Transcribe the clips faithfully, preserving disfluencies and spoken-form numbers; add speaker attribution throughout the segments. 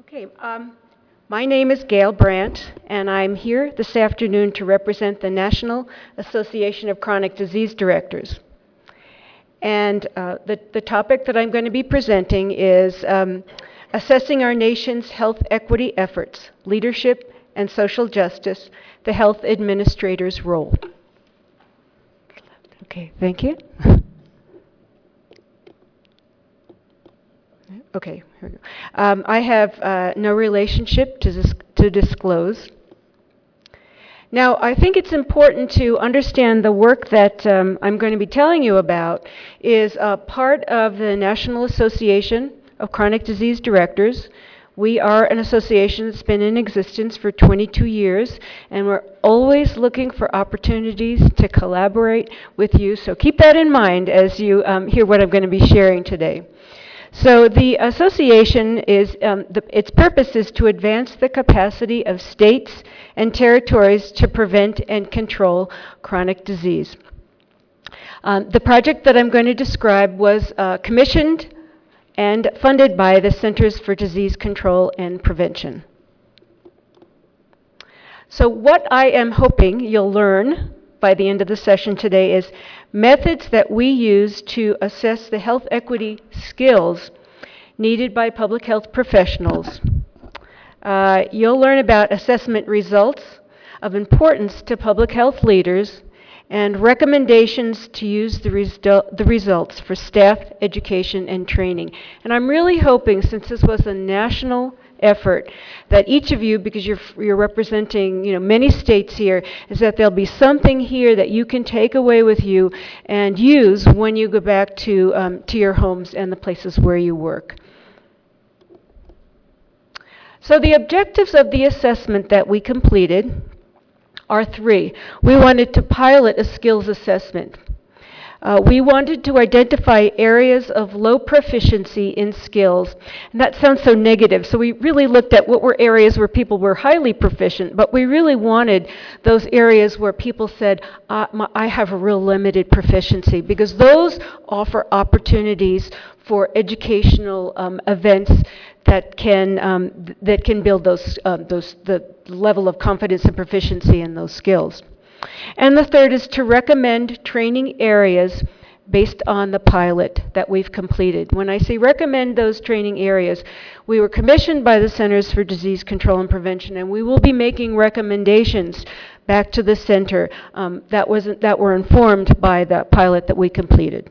Speaker 1: Okay, um, my name is Gail Brandt, and I'm here this afternoon to represent the National Association of Chronic Disease Directors. And uh, the, the topic that I'm going to be presenting is um, assessing our nation's health equity efforts, leadership and social justice, the health administrator's role. Okay, thank you. Okay, here we go. Um, I have uh, no relationship to, dis- to disclose. Now, I think it's important to understand the work that um, I'm going to be telling you about is uh, part of the National Association of Chronic Disease Directors. We are an association that's been in existence for twenty-two years, and we're always looking for opportunities to collaborate with you. So keep that in mind as you um, hear what I'm going to be sharing today. So the association is, um, the, its purpose is to advance the capacity of states and territories to prevent and control chronic disease. Um, the project that I'm going to describe was uh, commissioned and funded by the Centers for Disease Control and Prevention. So what I am hoping you'll learn by the end of the session today is methods that we use to assess the health equity skills needed by public health professionals. Uh, you'll learn about assessment results of importance to public health leaders and recommendations to use the, resu- the results for staff education and training. And I'm really hoping, since this was a national effort, that each of you, because you're you're representing you know many states here, is that there'll be something here that you can take away with you and use when you go back to um, to your homes and the places where you work. So the objectives of the assessment that we completed are three. We wanted to pilot a skills assessment. Uh, we wanted to identify areas of low proficiency in skills. And that sounds so negative, so we really looked at what were areas where people were highly proficient, but we really wanted those areas where people said, uh, my, I have a real limited proficiency, because those offer opportunities for educational um, events that can um, th- that can build those uh, those the level of confidence and proficiency in those skills. And the third is to recommend training areas based on the pilot that we've completed. When I say recommend those training areas, we were commissioned by the Centers for Disease Control and Prevention, and we will be making recommendations back to the center um, that wasn't that were informed by the pilot that we completed.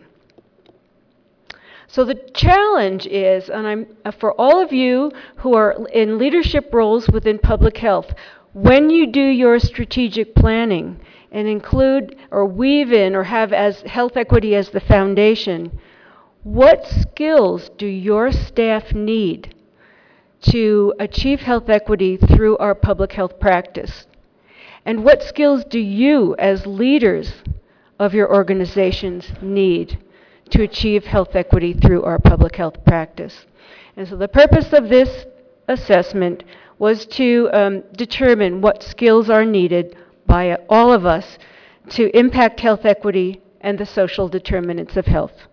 Speaker 1: So the challenge is, and I'm for all of you who are in leadership roles within public health, when you do your strategic planning and include or weave in or have as health equity as the foundation, what skills do your staff need to achieve health equity through our public health practice? And what skills do you as leaders of your organizations need to achieve health equity through our public health practice? And so the purpose of this assessment was to um, determine what skills are needed by uh, all of us to impact health equity and the social determinants of health.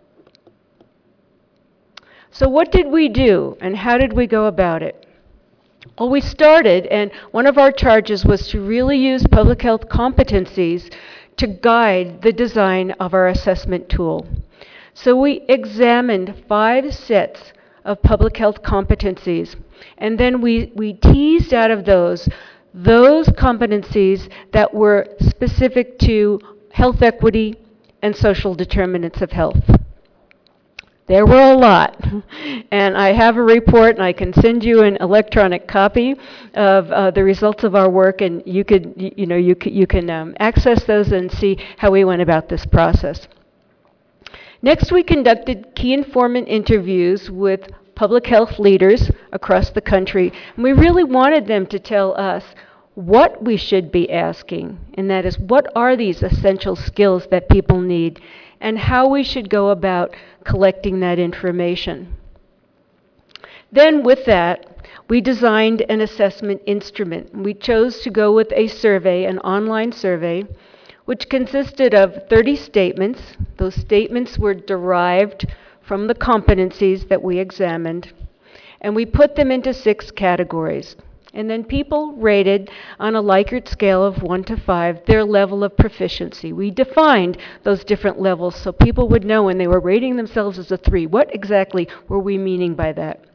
Speaker 1: So what did we do, and how did we go about it? Well, we started, and one of our charges was to really use public health competencies to guide the design of our assessment tool. So we examined five sets of public health competencies, and then we, we teased out of those those competencies that were specific to health equity and social determinants of health. There were a lot, and I have a report, and I can send you an electronic copy of uh, the results of our work, and you could you, you know you could, you can um, access those and see how we went about this process. Next, we conducted key informant interviews with public health leaders across the country, and we really wanted them to tell us what we should be asking, and that is, what are these essential skills that people need, and how we should go about collecting that information. Then with that, we designed an assessment instrument. We chose to go with a survey, an online survey, which consisted of thirty statements. Those statements were derived from the competencies that we examined. And we put them into six categories. And then people rated on a Likert scale of one to five their level of proficiency. We defined those different levels so people would know when they were rating themselves as a three, what exactly were we meaning by that?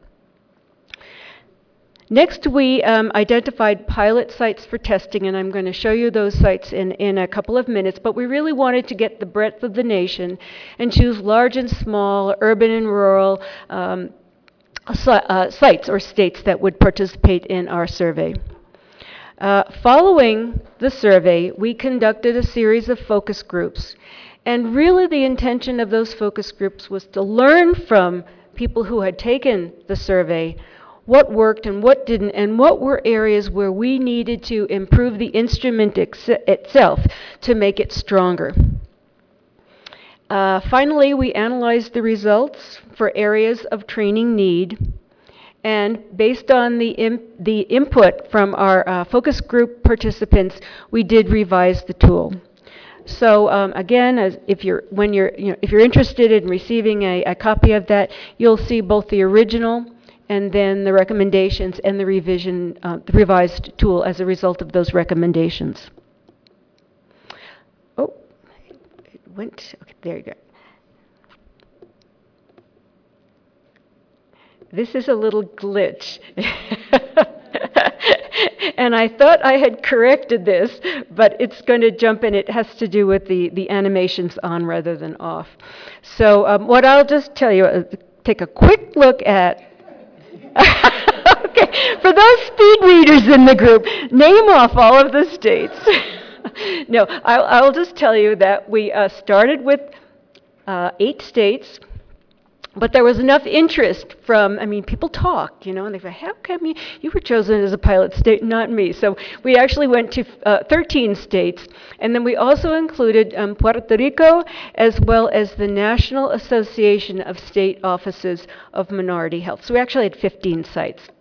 Speaker 1: Next, we um, identified pilot sites for testing, and I'm going to show you those sites in, in a couple of minutes, but we really wanted to get the breadth of the nation and choose large and small, urban and rural, um, Uh, sites or states that would participate in our survey. Uh, following the survey, we conducted a series of focus groups. And really the intention of those focus groups was to learn from people who had taken the survey what worked and what didn't, and what were areas where we needed to improve the instrument ex- itself to make it stronger. Uh, finally, we analyzed the results for areas of training need, and based on the, imp- the input from our uh, focus group participants, we did revise the tool. So um, again, as if you're when you're you know, if you're interested in receiving a, a copy of that, you'll see both the original and then the recommendations and the revision, uh, the revised tool as a result of those recommendations. Oh. Went, okay, there you go. This is a little glitch. And I thought I had corrected this, but it's going to jump in. It has to do with the, the animations on rather than off. So um, what I'll just tell you, uh, take a quick look at okay, for those speed readers in the group, name off all of the states. No, I'll, I'll just tell you that we uh, started with uh, eight states, but there was enough interest from, I mean, people talk, you know, and they go, how come you, you were chosen as a pilot state, not me? So we actually went to uh, thirteen states, and then we also included um, Puerto Rico, as well as the National Association of State Offices of Minority Health. So we actually had fifteen sites.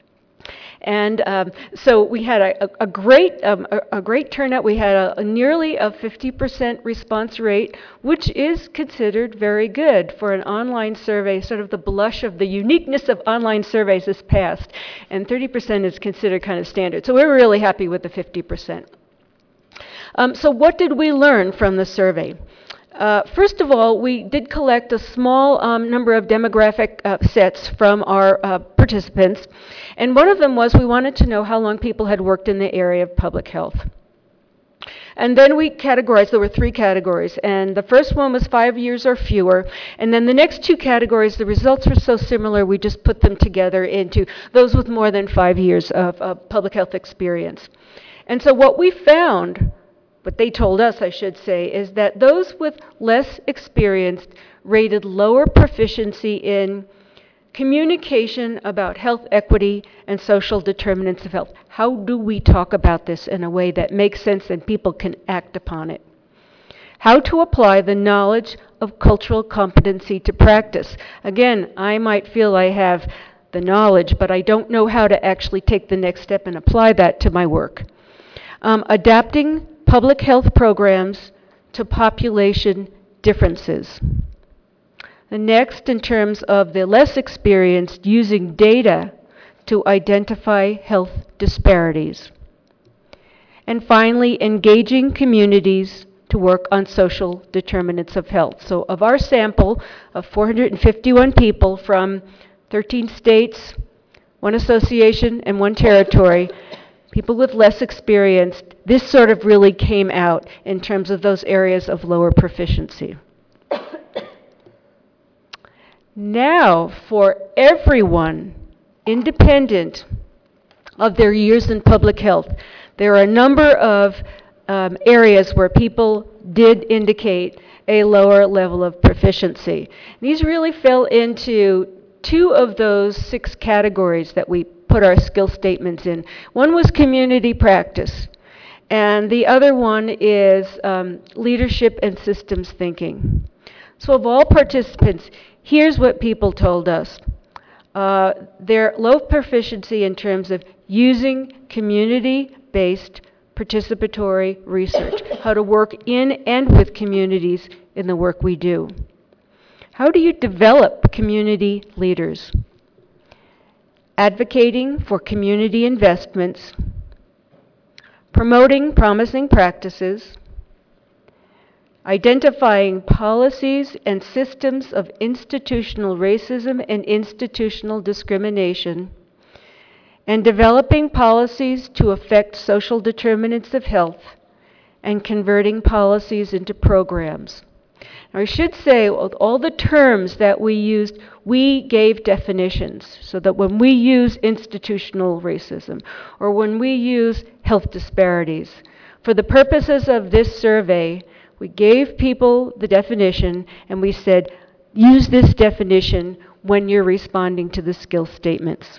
Speaker 1: And um, so we had a, a, a great um, a, a great turnout. We had a, a nearly a fifty percent response rate, which is considered very good for an online survey, sort of the blush of the uniqueness of online surveys this past. And thirty percent is considered kind of standard. So we were really happy with the fifty percent. Um, so what did we learn from the survey? Uh, first of all, we did collect a small um, number of demographic uh, sets from our uh, participants, and one of them was we wanted to know how long people had worked in the area of public health. And then we categorized, there were three categories, and the first one was five years or fewer, and then the next two categories, the results were so similar, we just put them together into those with more than five years of, of public health experience. And so what we found, what they told us, I should say, is that those with less experience rated lower proficiency in communication about health equity and social determinants of health. How do we talk about this in a way that makes sense and people can act upon it? How to apply the knowledge of cultural competency to practice. Again, I might feel I have the knowledge, but I don't know how to actually take the next step and apply that to my work. Um, adapting public health programs to population differences. The next, in terms of the less experienced, using data to identify health disparities. And finally, engaging communities to work on social determinants of health. So of our sample of four hundred fifty-one people from thirteen states, one association, and one territory, people with less experience, this sort of really came out in terms of those areas of lower proficiency. Now, for everyone, independent of their years in public health, there are a number of um, areas where people did indicate a lower level of proficiency. These really fell into two of those six categories that we put our skill statements in. One was community practice, and the other one is um, leadership and systems thinking. So of all participants, here's what people told us. Uh, their low proficiency in terms of using community-based participatory research, how to work in and with communities in the work we do. How do you develop community leaders? advocating for community investments, promoting promising practices, identifying policies and systems of institutional racism and institutional discrimination, and developing policies to affect social determinants of health, and converting policies into programs. Now, I should say, all the terms that we used, we gave definitions, so that when we use institutional racism, or when we use health disparities, for the purposes of this survey, we gave people the definition, and we said, use this definition when you're responding to the skill statements.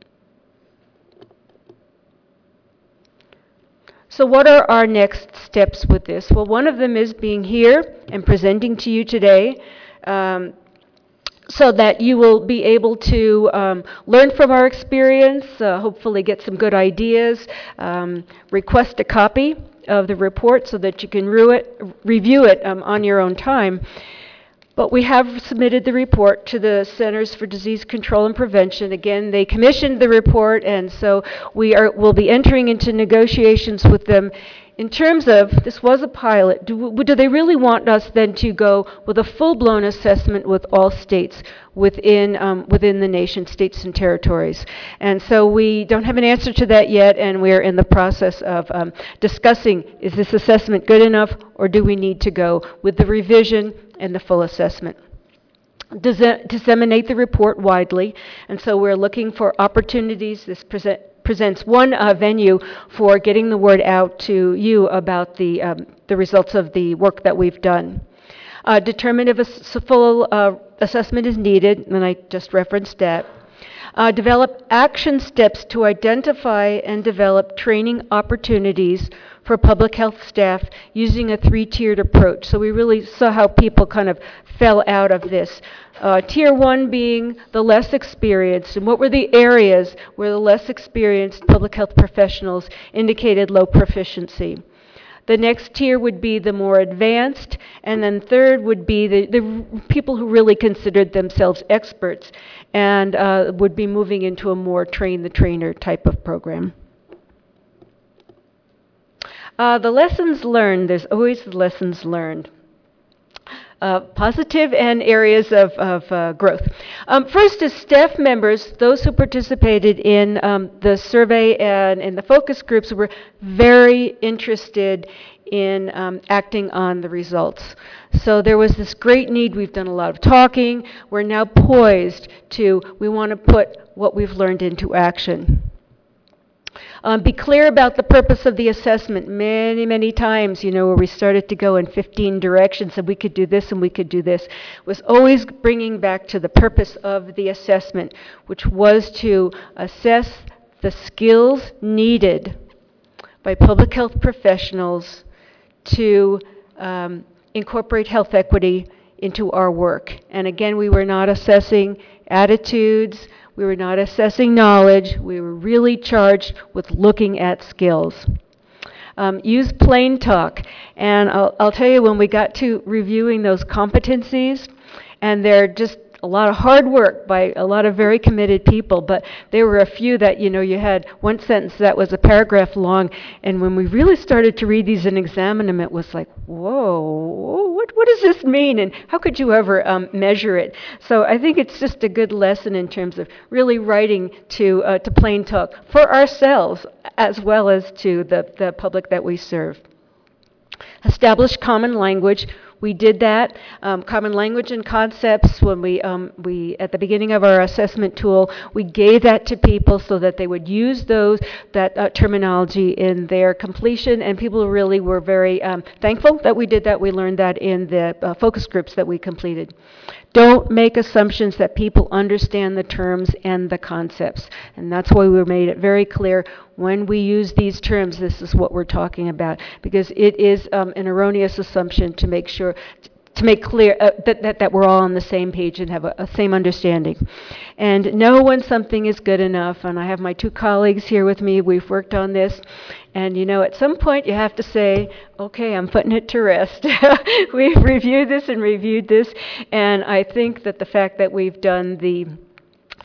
Speaker 1: So what are our next steps with this? Well, one of them is being here and presenting to you today, um, so that you will be able to um, learn from our experience, uh, hopefully get some good ideas, um, request a copy of the report so that you can re- it, review it um, on your own time. But we have submitted the report to the Centers for Disease Control and Prevention. Again, they commissioned the report, and so we are will be entering into negotiations with them in terms of, this was a pilot, do, do they really want us then to go with a full-blown assessment with all states within um, within the nation, states and territories? And so we don't have an answer to that yet, and we're in the process of um, discussing, is this assessment good enough, or do we need to go with the revision and the full assessment? Dis- disseminate the report widely, and so we're looking for opportunities. This present presents one uh, venue for getting the word out to you about the um, the results of the work that we've done. Uh, determine if a s- full uh, assessment is needed, and I just referenced that. Uh, develop action steps to identify and develop training opportunities for public health staff using a three-tiered approach. So we really saw how people kind of fell out of this. Uh, tier one being the less experienced, and what were the areas where the less experienced public health professionals indicated low proficiency. The next tier would be the more advanced, and then third would be the, the people who really considered themselves experts and uh, would be moving into a more train-the-trainer type of program. Uh, the lessons learned, there's always the lessons learned. Uh, positive and areas of, of uh, growth. Um, first is staff members, those who participated in um, the survey and in the focus groups, were very interested in um, acting on the results. So there was this great need. We've done a lot of talking. We're now poised to, we want to put what we've learned into action. Um, be clear about the purpose of the assessment. Many, many times, you know, where we started to go in fifteen directions and we could do this and we could do this, was always bringing back to the purpose of the assessment, which was to assess the skills needed by public health professionals to um, incorporate health equity into our work. And again, we were not assessing attitudes. We were not assessing knowledge. We were really charged with looking at skills. Um, use plain talk. And I'll, I'll tell you, when we got to reviewing those competencies, and they're just a lot of hard work by a lot of very committed people, but there were a few that, you know, you had one sentence that was a paragraph long, and when we really started to read these and examine them, it was like, whoa, what, what does this mean, and how could you ever um, measure it? So I think it's just a good lesson in terms of really writing to uh, to plain talk for ourselves as well as to the, the public that we serve. Establish common language. We did that, um, common language and concepts, when we, um, we, at the beginning of our assessment tool, we gave that to people so that they would use those, that uh, terminology in their completion, and people really were very um, thankful that we did that. We learned that in the uh, focus groups that we completed. Don't make assumptions that people understand the terms and the concepts, and that's why we made it very clear when we use these terms, this is what we're talking about, because it is um, an erroneous assumption to make sure, to make clear uh, that, that, that we're all on the same page and have a, a same understanding. And know when something is good enough, and I have my two colleagues here with me, we've worked on this, and you know, at some point you have to say, okay, I'm putting it to rest. We've reviewed this and reviewed this, and I think that the fact that we've done the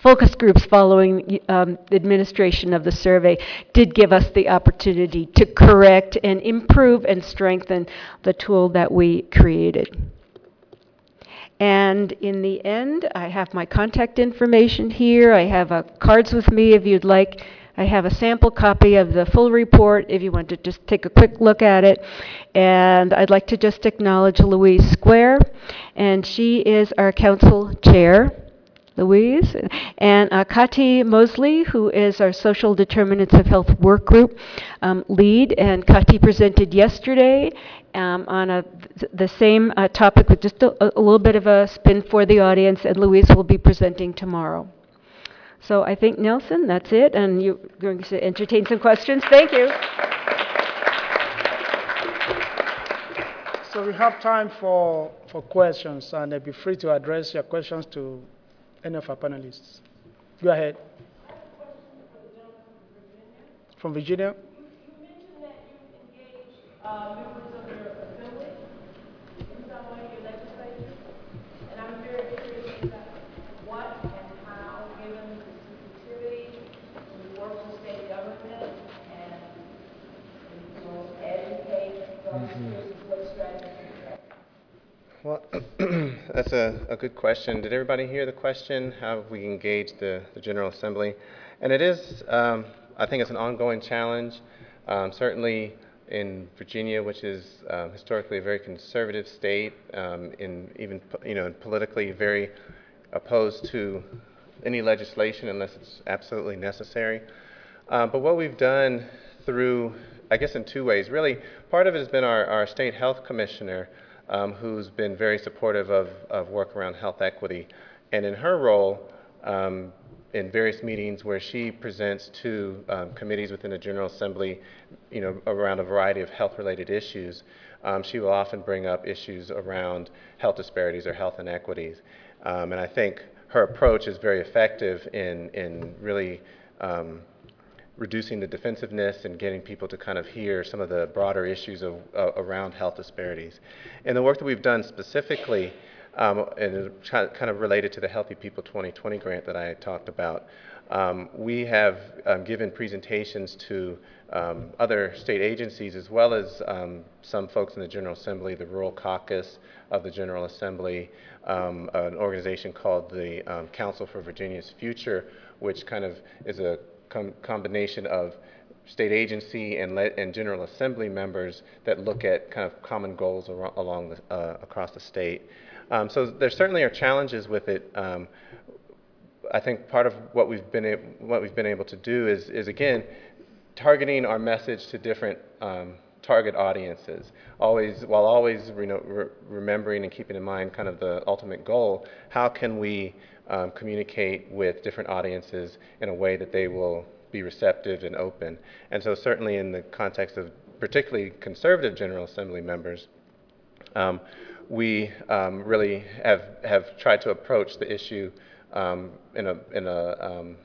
Speaker 1: focus groups following um, the administration of the survey did give us the opportunity to correct and improve and strengthen the tool that we created. And in the end, I have my contact information here. I have uh, cards with me if you'd like. I have a sample copy of the full report if you want to just take a quick look at it. And I'd like to just acknowledge Louise Square, and she is our council chair. Louise, and uh, Kati Mosley, who is our Social Determinants of Health Work Group um, lead, and Kati presented yesterday um, on a, th the same uh, topic with just a, a little bit of a spin for the audience, and Louise will be presenting tomorrow. So I think, Nelson, that's it, and you're going to entertain some questions. Thank you.
Speaker 2: So we have time for, for questions, and uh, be free to address your questions to any of our panelists. Go ahead. From Virginia?
Speaker 1: You, you mentioned that you engage uh, members of your assembly in some way, your legislature, and I'm very curious about what and how, given the sensitivity to the work of state government and, you know, educate, so I'm curious what strategy.
Speaker 3: Well, that's a, a good question. Did everybody hear the question? How have we engaged the, the General Assembly? And it is, um, I think it's an ongoing challenge. Um, certainly in Virginia, which is um, historically a very conservative state, um, in even, you know, politically very opposed to any legislation unless it's absolutely necessary. Uh, but what we've done through, I guess in two ways, really, part of it has been our, our state health commissioner, Um, who's been very supportive of, of work around health equity. And in her role, um, in various meetings where she presents to um, committees within the General Assembly, you know, around a variety of health-related issues, um, she will often bring up issues around health disparities or health inequities. Um, and I think her approach is very effective in, in really um, reducing the defensiveness and getting people to kind of hear some of the broader issues of, uh, around health disparities. And the work that we've done specifically, um, and kind of related to the Healthy People twenty twenty grant that I talked about, um, we have um, given presentations to um, other state agencies as well as um, some folks in the General Assembly, the Rural Caucus of the General Assembly, um, an organization called the um, Council for Virginia's Future, which kind of is a Com combination of state agency and, and General Assembly members that look at kind of common goals along the, uh, across the state. Um, so there certainly are challenges with it. Um, I think part of what we've been what we've been able to do is, is again, targeting our message to different um, target audiences. Always, while always you know, re remembering and keeping in mind kind of the ultimate goal. How can we Um, communicate with different audiences in a way that they will be receptive and open. And so certainly in the context of particularly conservative General Assembly members, um, we um, really have, have tried to approach the issue um, in a, in a um,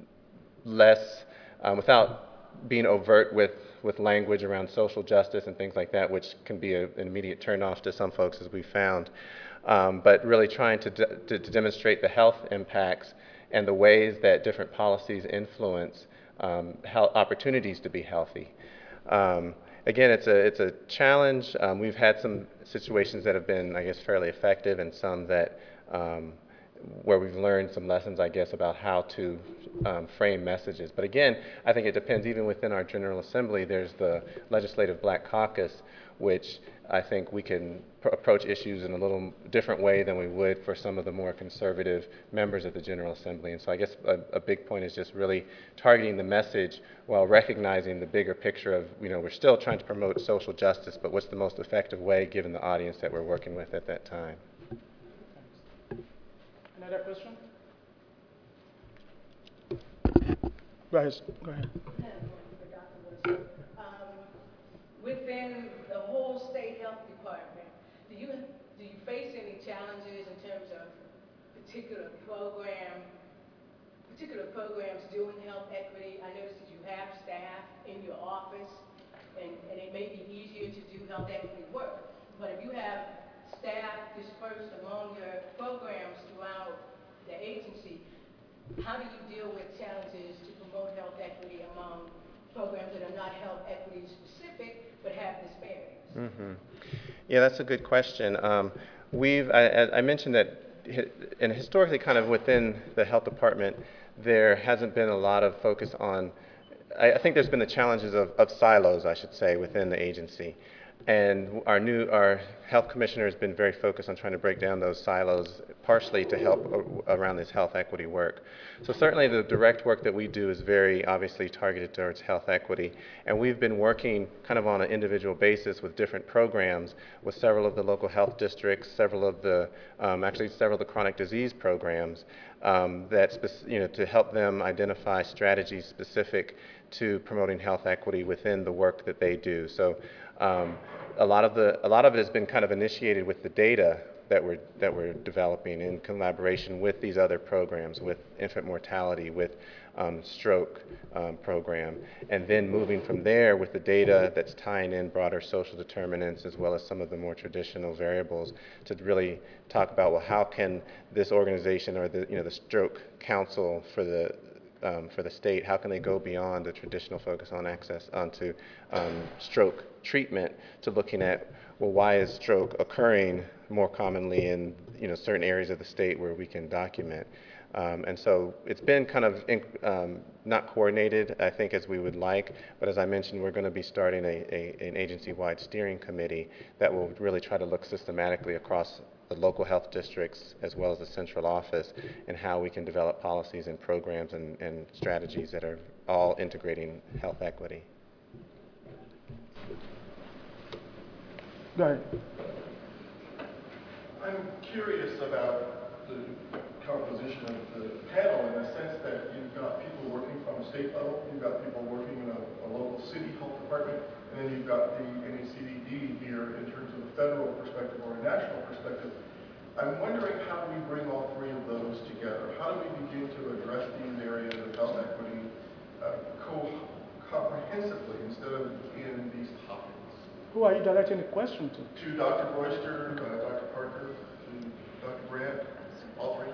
Speaker 3: less, um, without being overt with, with language around social justice and things like that, which can be a, an immediate turnoff to some folks, as we found. Um, but really trying to, de to, to demonstrate the health impacts and the ways that different policies influence um, health opportunities to be healthy. Um, again, it's a, it's a challenge. Um, we've had some situations that have been, I guess, fairly effective, and some that um, where we've learned some lessons, I guess, about how to um, frame messages. But again, I think it depends. Even within our General Assembly, there's the Legislative Black Caucus, which I think we can pr approach issues in a little different way than we would for some of the more conservative members of the General Assembly. And so I guess a, a big point is just really targeting the message while recognizing the bigger picture of, you know, we're still trying to promote social justice, but what's the most effective way given the audience that we're working with at that time.
Speaker 2: Another question? Go ahead. Go ahead.
Speaker 4: Um, within the whole state health department, do you do you face any challenges in terms of particular program, particular programs doing health equity? I noticed that you have staff in your office, and, and it may be easier to do health equity work. But if you have staff dispersed among your programs throughout the agency, how do you deal with challenges to promote health equity among programs that are not health equity specific but have disparities?
Speaker 3: Mm-hmm. Yeah, that's a good question. Um, we've, I, I mentioned that, and historically kind of within the health department, there hasn't been a lot of focus on, I, I think there's been the challenges of, of silos, I should say, within the agency. And our new, our health commissioner has been very focused on trying to break down those silos, partially to help around this health equity work. So certainly the direct work that we do is very obviously targeted towards health equity. And we've been working kind of on an individual basis with different programs with several of the local health districts, several of the, um, actually several of the chronic disease programs um, that, you know, to help them identify strategies specific to promoting health equity within the work that they do. So um, a lot of the a lot of it has been kind of initiated with the data that we're that we're developing in collaboration with these other programs, with infant mortality, with um, stroke um, program, and then moving from there with the data that's tying in broader social determinants as well as some of the more traditional variables to really talk about, well, how can this organization or the you know the Stroke Council for the Um, for the state, how can they go beyond the traditional focus on access onto um, stroke treatment to looking at, well, why is stroke occurring more commonly in you know certain areas of the state where we can document. Um, and so it's been kind of in, um, not coordinated, I think, as we would like, but as I mentioned, we're going to be starting a, a, an agency-wide steering committee that will really try to look systematically across the local health districts as well as the central office and how we can develop policies and programs and, and strategies that are all integrating health equity.
Speaker 2: Go ahead.
Speaker 5: I'm curious about the composition of the panel in the sense that you've got people working from a state level, you've got people working in a, a local city health department, and then you've got the N A C D D here in terms of a federal perspective or a national perspective. I'm wondering how we bring all three of those together. How do we begin to address these areas of health equity uh, co comprehensively instead of in these topics?
Speaker 2: Who are you directing the question to?
Speaker 5: To Doctor Royster, uh, Doctor Parker, to Doctor Brandt, all three.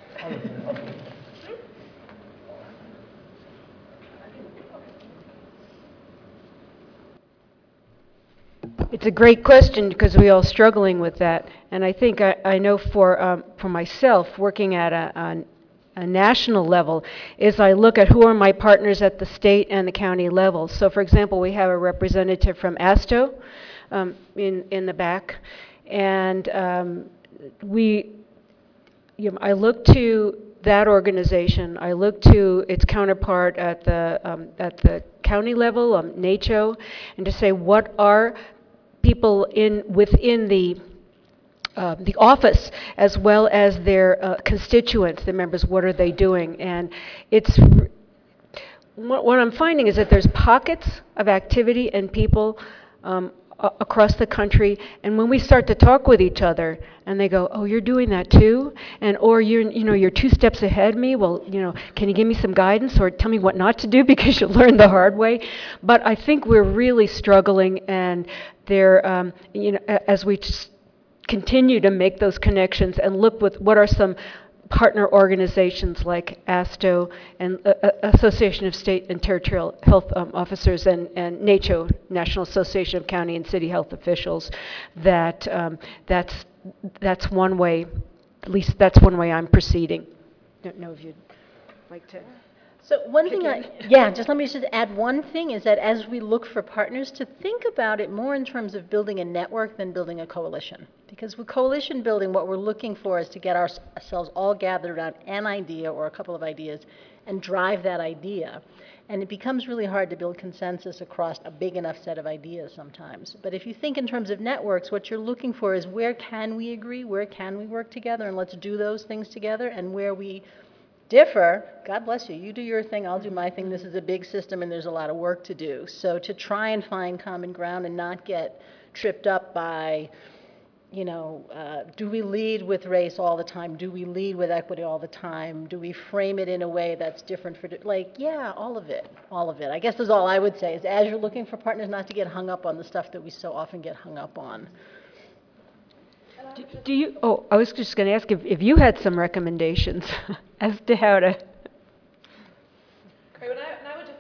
Speaker 1: It's a great question because we're all struggling with that. And I think I, I know for, um, for myself, working at a, a, a national level, is I look at who are my partners at the state and the county level. So for example, we have a representative from ASTO um, in, in the back. And um, we, you know, I look to that organization. I look to its counterpart at the, um, at the county level, um, NACCHO, and to say what are people in within the uh, the office as well as their uh, constituents, their members, what are they doing? And it's what, what I'm finding is that there's pockets of activity and people um, across the country, and when we start to talk with each other and they go, oh, you're doing that too, and or you're you know you're two steps ahead of me, well, you know can you give me some guidance or tell me what not to do because you learned the hard way. But I think we're really struggling, and there um, you know as we just continue to make those connections and look with what are some partner organizations like ASTO and uh, Association of State and Territorial Health um, Officers and, and NACCHO, National Association of County and City Health Officials, that um, that's that's one way, at least that's one way I'm proceeding. Don't know if you'd like to.
Speaker 6: So one thing I, yeah, just let me just add one thing is that as we look for partners, to think about it more in terms of building a network than building a coalition. Because with coalition building, what we're looking for is to get our, ourselves all gathered around an idea or a couple of ideas and drive that idea. And it becomes really hard to build consensus across a big enough set of ideas sometimes. But if you think in terms of networks, what you're looking for is where can we agree, where can we work together, and let's do those things together, and where we differ, God bless you, you do your thing, I'll do my thing. This is a big system and there's a lot of work to do. So to try and find common ground and not get tripped up by, you know, uh, do we lead with race all the time? Do we lead with equity all the time? Do we frame it in a way that's different for, like, yeah, all of it, all of it. I guess that's all I would say is as you're looking for partners, not to get hung up on the stuff that we so often get hung up on.
Speaker 1: Do, do you, oh, I was just going to ask if, if you had some recommendations as to how to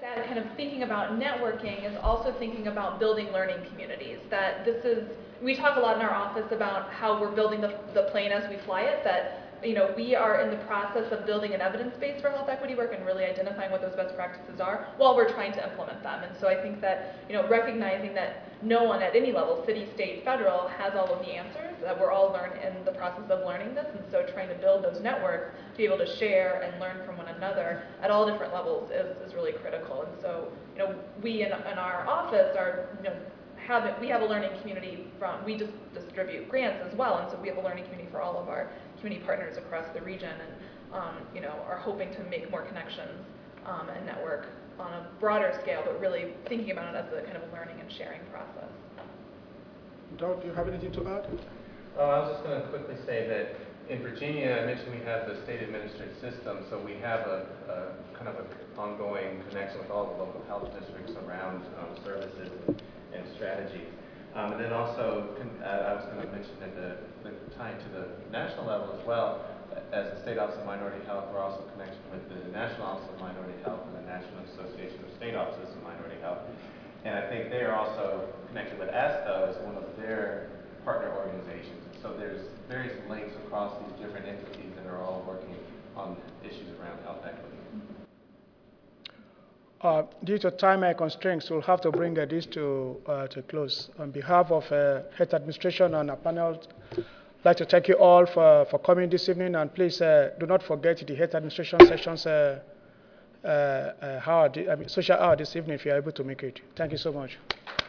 Speaker 7: just add, kind of thinking about networking is also thinking about building learning communities. That this is, we talk a lot in our office about how we're building the, the plane as we fly it, that you know, we are in the process of building an evidence base for health equity work and really identifying what those best practices are while we're trying to implement them. And so I think that, you know, recognizing that no one at any level, city, state, federal, has all of the answers, that we're all learn in the process of learning this, and so trying to build those networks, be able to share and learn from one another at all different levels is, is really critical. And so, you know, we in, in our office are, you know, have it, we have a learning community from, we just distribute grants as well, and so we have a learning community for all of our community partners across the region, and um, you know, are hoping to make more connections um, and network on a broader scale, but really thinking about it as a kind of learning and sharing process.
Speaker 2: Doug, do you have anything to add?
Speaker 3: Oh, I was just going to quickly say that in Virginia, I mentioned we have the state administered system, so we have a, a kind of an ongoing connection with all the local health districts around um, services and, and strategies. Um, and then also, uh, I was going to mention that the, the tying to the national level as well, as the State Office of Minority Health, we're also connected with the National Office of Minority Health and the National Association of State Offices of Minority Health. And I think they are also connected with ASTO as one of their partner organizations. And so there's various links across these different entities that are all working on issues around health equity.
Speaker 2: Uh, due to time constraints, we'll have to bring uh, this to, uh, to close. On behalf of uh, Health Administration and our panel, I'd like to thank you all for, for coming this evening, and please uh, do not forget the Health Administration sessions, uh, uh, uh, hour, I mean, social hour this evening if you're able to make it. Thank you so much.